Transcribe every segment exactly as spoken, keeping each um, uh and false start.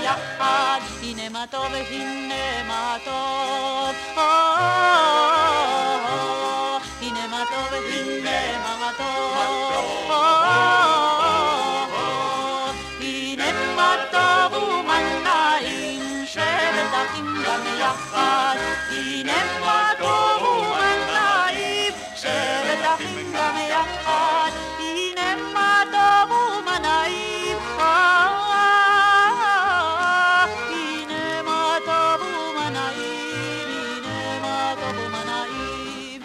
יחד, הנה מה טוב והנה מה טוב, הנה מה טוב והנה מה טוב, הנה מה טוב ומה נעים, שבת אחים גם יחד, הנה מה טוב ומה נעים, שבת אחים גם יחד, הנה מה טוב ומה נעים, הנה מה טוב ומה נעים, הנה מה טוב ומה נעים.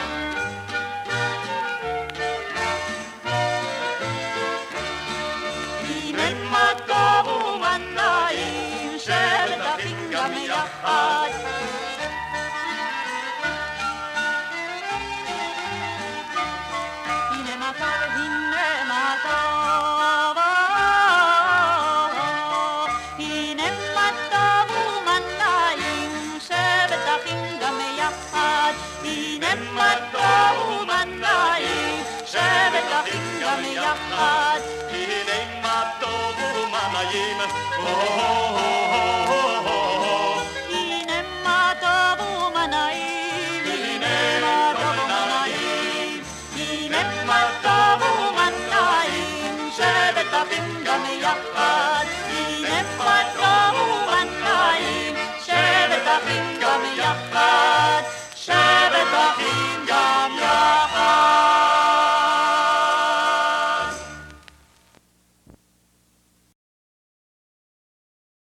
הנה מה טוב ומה נעים, שבת אחים גם יחד. הנה מה טוב, הנה מה טוב, הנה מה טוב ומה נעים, שבת אחים גם יחד. הנה מה טוב ומה נעים, שבת אחים גם יחד. הנה מה טוב ומה נעים,